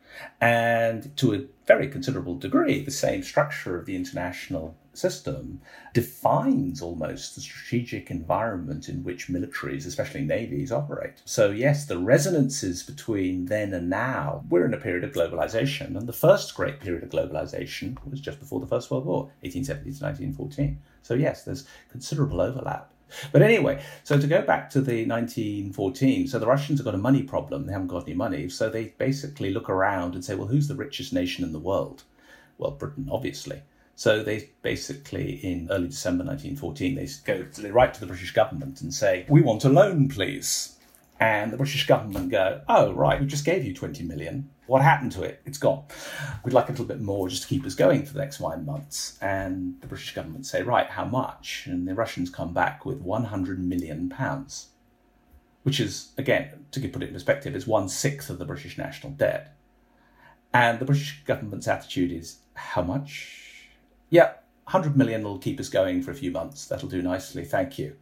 And to a very considerable degree, the same structure of the international system defines almost the strategic environment in which militaries, especially navies, operate. So yes, the resonances between then and now, we're in a period of globalization. And the first great period of globalization was just before the First World War, eighteen seventy to nineteen fourteen. So yes, there's considerable overlap. But anyway, so to go back to the nineteen fourteen, so the Russians have got a money problem. They haven't got any money. So they basically look around and say, well, who's the richest nation in the world? Well, Britain, obviously. So they basically, in early December nineteen fourteen, they go, they write to the British government and say, we want a loan, please. And the British government go, oh, right, we just gave you twenty million. What happened to it? It's gone. We'd like a little bit more just to keep us going for the next five months. And the British government say, right, how much? And the Russians come back with one hundred million pounds, which is, again, to put it in perspective, is one-sixth of the British national debt. And the British government's attitude is, how much? Yeah, one hundred million will keep us going for a few months. That'll do nicely. Thank you.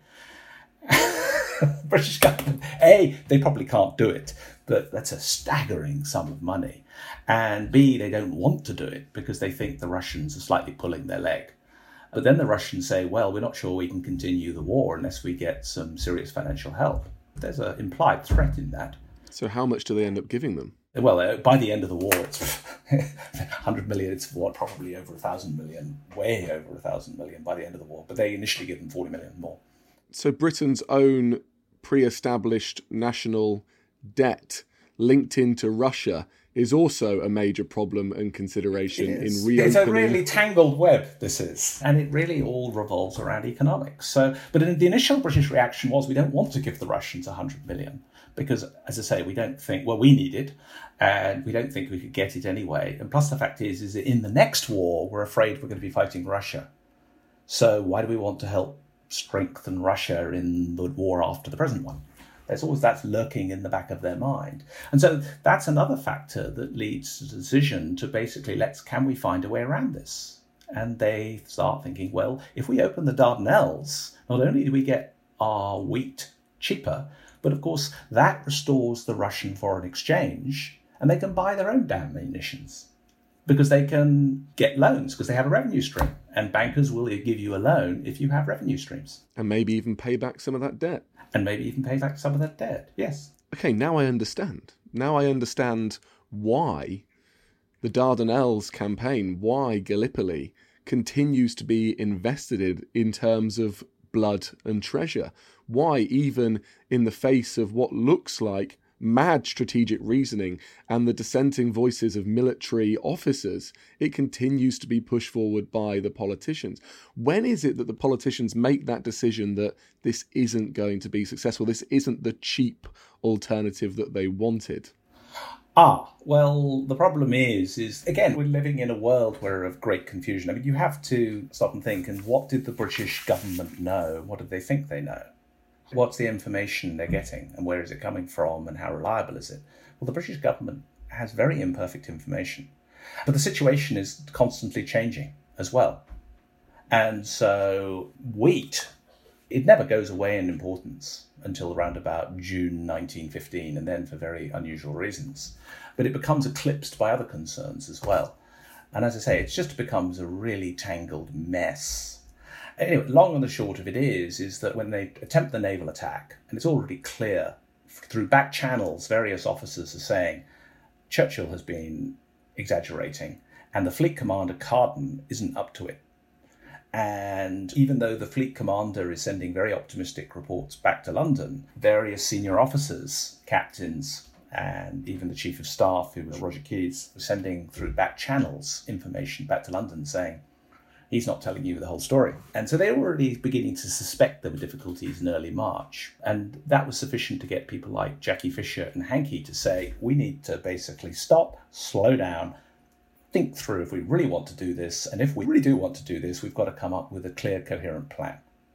British government, A, they probably can't do it, but that's a staggering sum of money. And B, they don't want to do it because they think the Russians are slightly pulling their leg. But then the Russians say, well, we're not sure we can continue the war unless we get some serious financial help. There's an implied threat in that. So how much do they end up giving them? Well, uh, by the end of the war, it's one hundred million, it's what, probably over one thousand million, way over one thousand million by the end of the war. But they initially give them forty million more. So Britain's own pre-established national debt linked into Russia is also a major problem and consideration in reopening. It's a really tangled web, this is. And it really all revolves around economics. So, but the initial British reaction was, we don't want to give the Russians one hundred million because, as I say, we don't think, well, we need it and we don't think we could get it anyway. And plus the fact is, is that in the next war, we're afraid we're going to be fighting Russia. So why do we want to help strengthen Russia in the war after the present one? There's always that lurking in the back of their mind. And so that's another factor that leads to the decision to basically, let's, can we find a way around this? And they start thinking, well, if we open the Dardanelles, not only do we get our wheat cheaper, but of course that restores the Russian foreign exchange and they can buy their own damn munitions because they can get loans because they have a revenue stream. And bankers will give you a loan if you have revenue streams. And maybe even pay back some of that debt. And maybe even pay back some of that debt, yes. Okay, now I understand. Now I understand why the Dardanelles campaign, why Gallipoli continues to be invested in, in terms of blood and treasure. Why, even in the face of what looks like mad strategic reasoning and the dissenting voices of military officers, it continues to be pushed forward by the politicians. When is it that the politicians make that decision that this isn't going to be successful? This isn't the cheap alternative that they wanted? Ah, well, the problem is, is again, we're living in a world where of great confusion. I mean, you have to stop and think, and what did the British government know? What did they think they know? What's the information they're getting and where is it coming from and how reliable is it? Well, the British government has very imperfect information. But the situation is constantly changing as well. And so wheat, it never goes away in importance until around about June nineteen fifteen, and then for very unusual reasons. But it becomes eclipsed by other concerns as well. And as I say, it just becomes a really tangled mess. Anyway, long and the short of it is, is that when they attempt the naval attack, and it's already clear through back channels, various officers are saying Churchill has been exaggerating and the fleet commander Carden isn't up to it. And even though the fleet commander is sending very optimistic reports back to London, various senior officers, captains, and even the chief of staff, who was Roger Keyes, were sending through back channels information back to London saying, he's not telling you the whole story. And so they were already beginning to suspect there were difficulties in early March. And that was sufficient to get people like Jackie Fisher and Hankey to say, we need to basically stop, slow down, think through if we really want to do this. And if we really do want to do this, we've got to come up with a clear, coherent plan.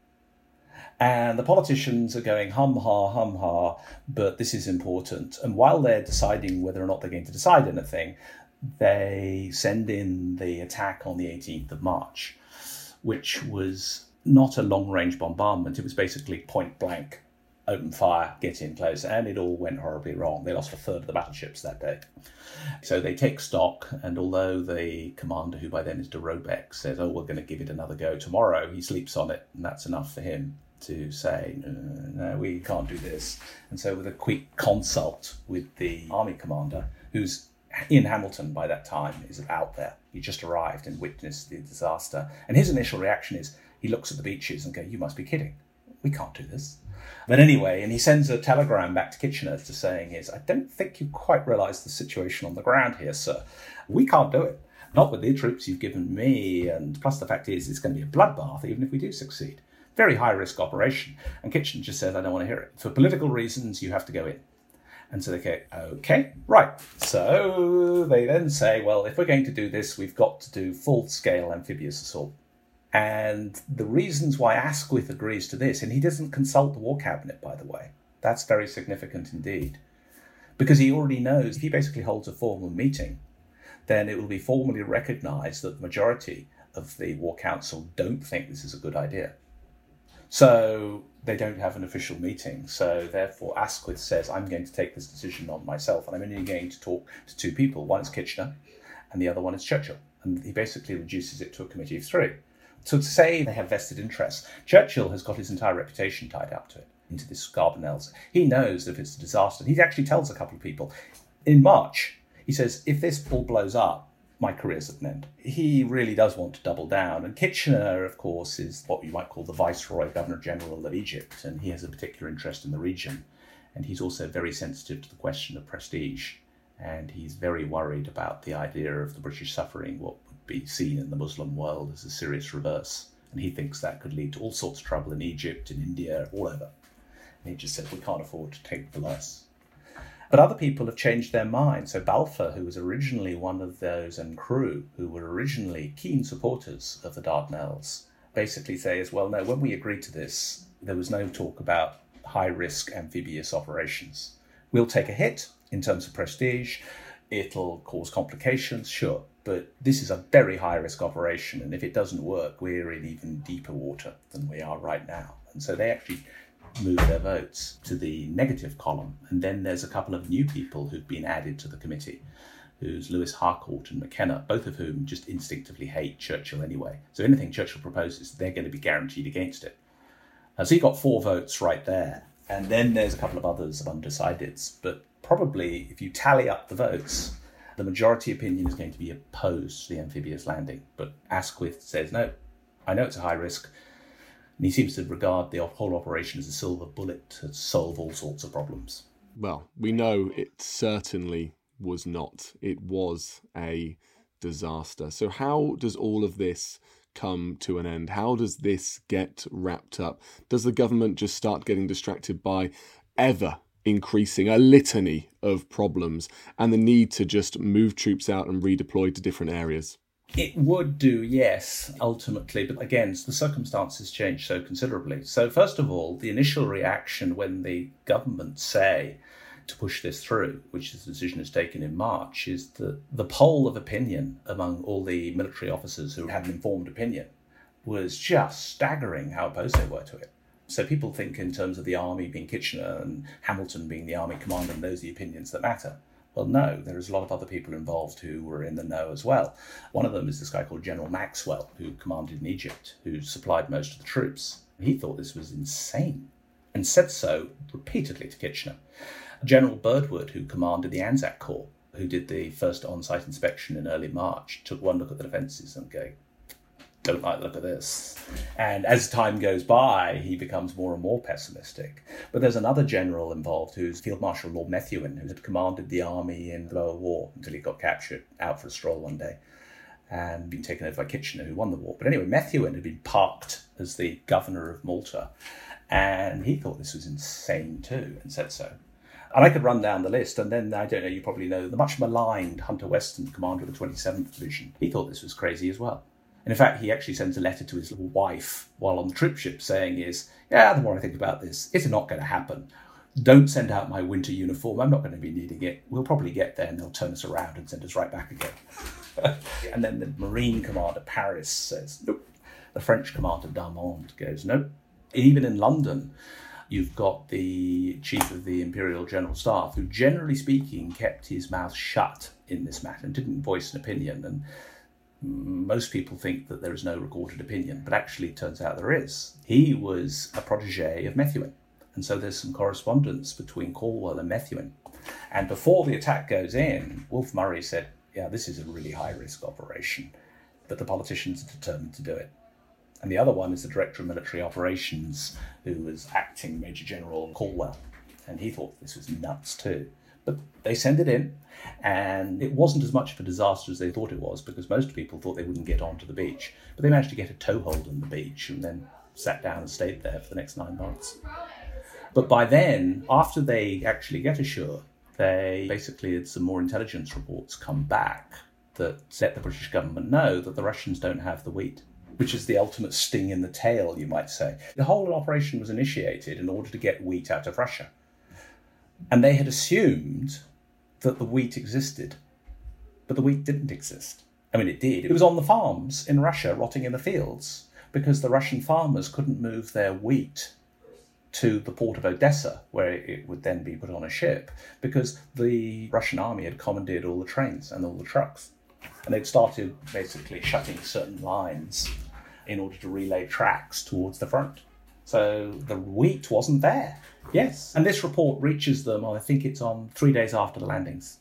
And the politicians are going hum ha, hum ha, but this is important. And while they're deciding whether or not they're going to decide anything, they send in the attack on the eighteenth of March, which was not a long-range bombardment. It was basically point-blank open fire, get in close, and it all went horribly wrong. They lost a third of the battleships that day. So they take stock, and although the commander, who by then is de Robeck, says, oh, we're going to give it another go tomorrow, he sleeps on it, and that's enough for him to say, no, no, we can't do this. And so with a quick consult with the army commander, who's in Hamilton by that time, is out there. He just arrived and witnessed the disaster. And his initial reaction is, he looks at the beaches and goes, you must be kidding. We can't do this. But anyway, and he sends a telegram back to Kitchener to saying is, I don't think you quite realise the situation on the ground here, sir. We can't do it. Not with the troops you've given me. And plus the fact is, it's going to be a bloodbath, even if we do succeed. Very high-risk operation. And Kitchener just says, I don't want to hear it. For political reasons, you have to go in. And so they go, okay, right. So they then say, well, if we're going to do this, we've got to do full-scale amphibious assault. And the reasons why Asquith agrees to this, and he doesn't consult the War Cabinet, by the way, that's very significant indeed, because he already knows if he basically holds a formal meeting, then it will be formally recognised that the majority of the War Council don't think this is a good idea. So they don't have an official meeting. So therefore, Asquith says, I'm going to take this decision on myself, and I'm only going to talk to two people. One is Kitchener, and the other one is Churchill. And he basically reduces it to a committee of three. So to say they have vested interests, Churchill has got his entire reputation tied up to it, into this Garbanells. He knows that if it's a disaster, he actually tells a couple of people, in March, he says, if this all blows up, my career's at an end. He really does want to double down. And Kitchener, of course, is what you might call the Viceroy, Governor-General of Egypt, and he has a particular interest in the region. And he's also very sensitive to the question of prestige. And he's very worried about the idea of the British suffering what would be seen in the Muslim world as a serious reverse. And he thinks that could lead to all sorts of trouble in Egypt, in India, all over. And he just said, we can't afford to take the loss. But other people have changed their mind. So Balfour, who was originally one of those, and Crewe, who were originally keen supporters of the Dardanelles, basically says, well, no, when we agreed to this, there was no talk about high-risk amphibious operations. We'll take a hit in terms of prestige. It'll cause complications, sure. But this is a very high-risk operation, and if it doesn't work, we're in even deeper water than we are right now. And so they actually move their votes to the negative column. And then there's a couple of new people who've been added to the committee, who's Lewis Harcourt and McKenna, both of whom just instinctively hate Churchill anyway. So anything Churchill proposes, they're going to be guaranteed against it. Uh, so he got four votes right there. And then there's a couple of others of undecideds. But probably, if you tally up the votes, the majority opinion is going to be opposed to the amphibious landing. But Asquith says, no, I know it's a high risk. And he seems to regard the whole operation as a silver bullet to solve all sorts of problems. Well, we know it certainly was not. It was a disaster. So how does all of this come to an end? How does this get wrapped up? Does the government just start getting distracted by ever increasing a litany of problems and the need to just move troops out and redeploy to different areas? It would do, yes, ultimately. But again, the circumstances change so considerably. So first of all, the initial reaction when the government say to push this through, which the decision is taken in March, is that the poll of opinion among all the military officers who had an informed opinion was just staggering how opposed they were to it. So people think in terms of the army being Kitchener and Hamilton being the army commander, and those are the opinions that matter. Well, no, there is a lot of other people involved who were in the know as well. One of them is this guy called General Maxwell, who commanded in Egypt, who supplied most of the troops. He thought this was insane and said so repeatedly to Kitchener. General Birdwood, who commanded the Anzac Corps, who did the first on-site inspection in early March, took one look at the defences and go, don't like the look of this. And as time goes by, he becomes more and more pessimistic. But there's another general involved who's Field Marshal Lord Methuen, who had commanded the army in the Boer War until he got captured out for a stroll one day and been taken over by Kitchener, who won the war. But anyway, Methuen had been parked as the governor of Malta, and he thought this was insane too and said so. And I could run down the list, and then, I don't know, you probably know, the much maligned Hunter Weston, commander of the twenty-seventh Division, he thought this was crazy as well. And in fact, he actually sends a letter to his wife while on the troopship saying is, yeah, the more I think about this, it's not going to happen. Don't send out my winter uniform. I'm not going to be needing it. We'll probably get there and they'll turn us around and send us right back again. And then the Marine commander, Paris, says, nope. The French commander, Darmond, goes, nope. Even in London, You've got the chief of the Imperial General Staff, who generally speaking kept his mouth shut in this matter and didn't voice an opinion. And most people think that there is no recorded opinion, but actually it turns out there is. He was a protege of Methuen. And so there's some correspondence between Caldwell and Methuen. And before the attack goes in, Wolfe Murray said, yeah, this is a really high-risk operation, but the politicians are determined to do it. And the other one is the Director of Military Operations, who was acting Major General Caldwell. And he thought this was nuts too. But they sent it in, and it wasn't as much of a disaster as they thought it was, because most people thought they wouldn't get onto the beach. But they managed to get a toehold on the beach and then sat down and stayed there for the next nine months. But by then, after they actually get ashore, they basically had some more intelligence reports come back that let the British government know that the Russians don't have the wheat, which is the ultimate sting in the tail, you might say. The whole operation was initiated in order to get wheat out of Russia. And they had assumed that the wheat existed, but the wheat didn't exist. I mean, it did. It was on the farms in Russia, rotting in the fields, because the Russian farmers couldn't move their wheat to the port of Odessa, where it would then be put on a ship, because the Russian army had commandeered all the trains and all the trucks. And they'd started basically shutting certain lines in order to relay tracks towards the front. So the wheat wasn't there. Yes. And this report reaches them, I think it's on three days after the landings.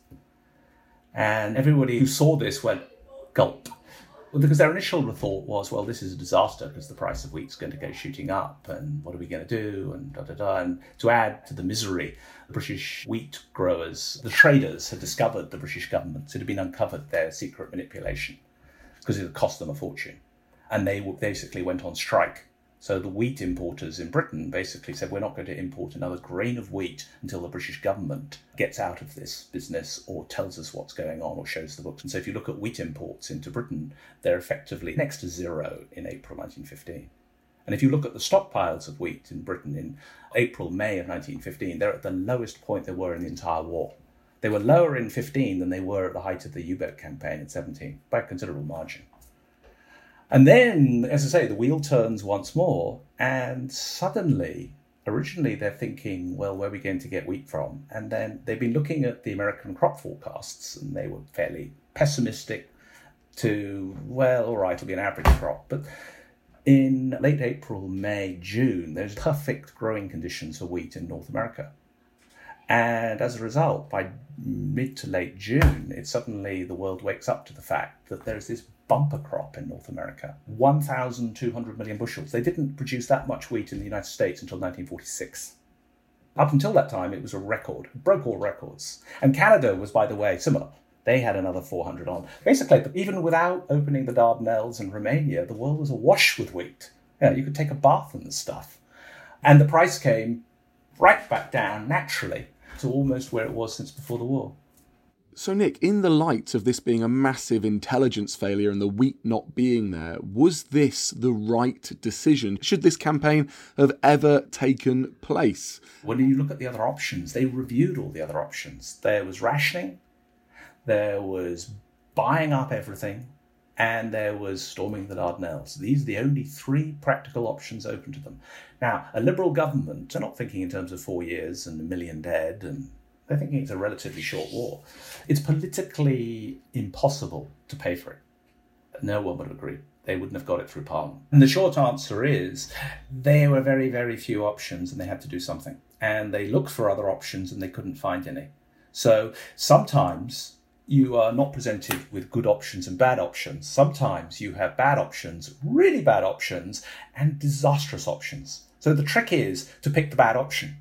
And everybody who saw this went, gulp. Well, because their initial thought was, well, this is a disaster because the price of wheat's going to go shooting up, and what are we going to do, and da-da-da. And to add to the misery, the British wheat growers, the traders, had discovered the British government. So it had been uncovered their secret manipulation because it had cost them a fortune. And they basically went on strike. So the wheat importers in Britain basically said, we're not going to import another grain of wheat until the British government gets out of this business or tells us what's going on or shows the books. And so if you look at wheat imports into Britain, they're effectively next to zero in April nineteen fifteen. And if you look at the stockpiles of wheat in Britain in April, May of nineteen fifteen, they're at the lowest point they were in the entire war. They were lower in fifteen than they were at the height of the U-boat campaign in seventeen, by a considerable margin. And then, as I say, the wheel turns once more, and suddenly, originally they're thinking, well, where are we going to get wheat from? And then they've been looking at the American crop forecasts, and they were fairly pessimistic to, well, all right, it'll be an average crop. But in late April, May, June, there's perfect growing conditions for wheat in North America. And as a result, by mid to late June, it suddenly, the world wakes up to the fact that there's this bumper crop in North America, one thousand two hundred million bushels. They didn't produce that much wheat in the United States until nineteen forty-six. Up until that time, it was a record, it broke all records. And Canada was, by the way, similar. They had another four hundred on. Basically, even without opening the Dardanelles and Romania, the world was awash with wheat. You know, you could take a bath in the stuff. And the price came right back down naturally to almost where it was since before the war. So, Nick, in the light of this being a massive intelligence failure and the wheat not being there, was this the right decision? Should this campaign have ever taken place? When you look at the other options, they reviewed all the other options. There was rationing, there was buying up everything, and there was storming the Dardanelles. These are the only three practical options open to them. Now, a Liberal government, they're not thinking in terms of four years and a million dead, and they're thinking it's a relatively short war. It's politically impossible to pay for it. No one would agree. They wouldn't have got it through Parliament. And the short answer is there were very, very few options and they had to do something. And they looked for other options and they couldn't find any. So sometimes you are not presented with good options and bad options. Sometimes you have bad options, really bad options, and disastrous options. So the trick is to pick the bad option.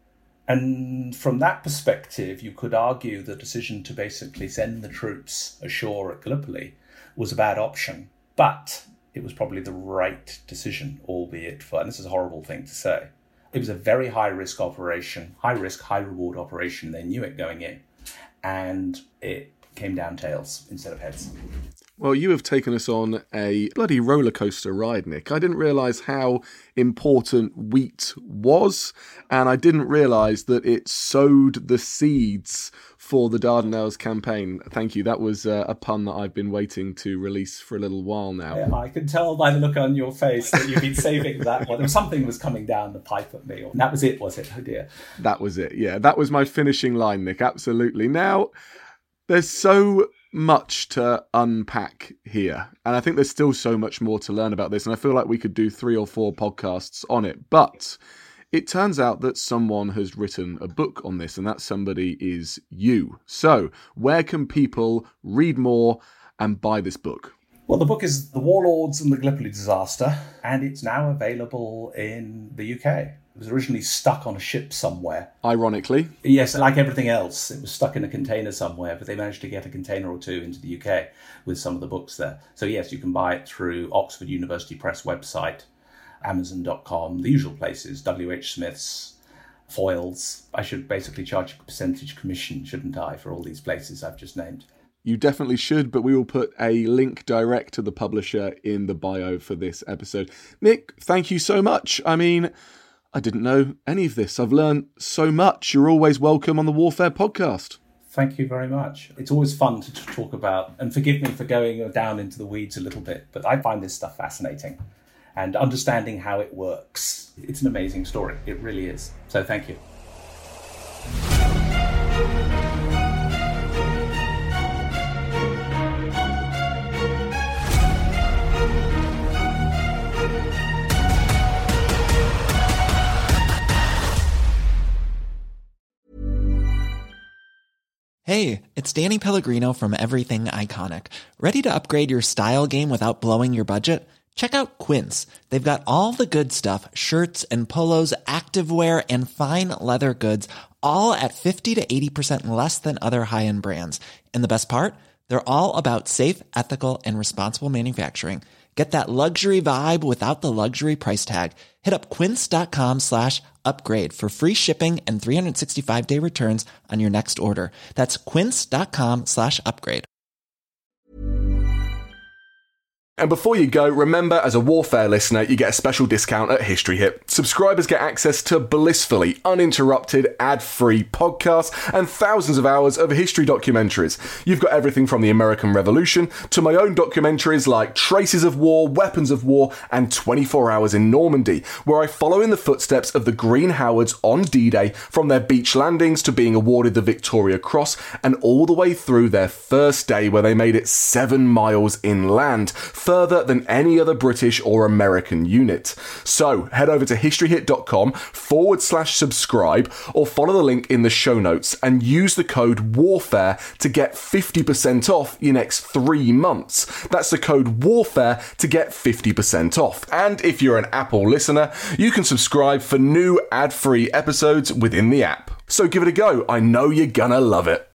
And from that perspective, you could argue the decision to basically send the troops ashore at Gallipoli was a bad option, but it was probably the right decision, albeit for, and this is a horrible thing to say, it was a very high-risk operation, high-risk, high-reward operation. They knew it going in, and it came down tails instead of heads. Well, you have taken us on a bloody roller coaster ride, Nick. I didn't realise how important wheat was, and I didn't realise that it sowed the seeds for the Dardanelles campaign. Thank you. That was uh, a pun that I've been waiting to release for a little while now. Yeah, I can tell by the look on your face that you've been saving that one. There was something was coming down the pipe at me. And that was it, was it? Oh dear. That was it, yeah. That was my finishing line, Nick, absolutely. Now, there's so much to unpack here, and I think there's still so much more to learn about this, and I feel like we could do three or four podcasts on it, but it turns out that someone has written a book on this, and that somebody is you. So, where can people read more and buy this book? Well, the book is The Warlords and the Gallipoli Disaster, and it's now available in the U K. It was originally stuck on a ship somewhere. Ironically. Yes, like everything else, it was stuck in a container somewhere, but they managed to get a container or two into the U K with some of the books there. So yes, you can buy it through Oxford University Press website, amazon dot com, the usual places, W H Smith's, Foyles. I should basically charge a percentage commission, shouldn't I, for all these places I've just named. You definitely should, but we will put a link direct to the publisher in the bio for this episode. Nick, thank you so much. I mean, I didn't know any of this. I've learned so much. You're always welcome on the Warfare podcast. Thank you very much. It's always fun to talk about, and forgive me for going down into the weeds a little bit, but I find this stuff fascinating and understanding how it works. It's an amazing story. It really is. So thank you. Hey, it's Danny Pellegrino from Everything Iconic. Ready to upgrade your style game without blowing your budget? Check out Quince. They've got all the good stuff, shirts and polos, activewear, and fine leather goods, all at fifty to eighty percent less than other high-end brands. And the best part? They're all about safe, ethical, and responsible manufacturing. Get that luxury vibe without the luxury price tag. Hit up quince.com slash upgrade for free shipping and three sixty-five day returns on your next order. That's quince.com slash upgrade. And before you go, remember, as a Warfare listener, you get a special discount at History Hit. Subscribers get access to blissfully uninterrupted, ad-free podcasts and thousands of hours of history documentaries. You've got everything from the American Revolution to my own documentaries like Traces of War, Weapons of War, and twenty-four hours in Normandy, where I follow in the footsteps of the Green Howards on D-Day, from their beach landings to being awarded the Victoria Cross, and all the way through their first day where they made it seven miles inland, further than any other British or American unit. So head over to historyhit.com forward slash subscribe or follow the link in the show notes and use the code WARFARE to get fifty percent off your next three months. That's the code WARFARE to get fifty percent off. And if you're an Apple listener, you can subscribe for new ad-free episodes within the app. So give it a go. I know you're gonna love it.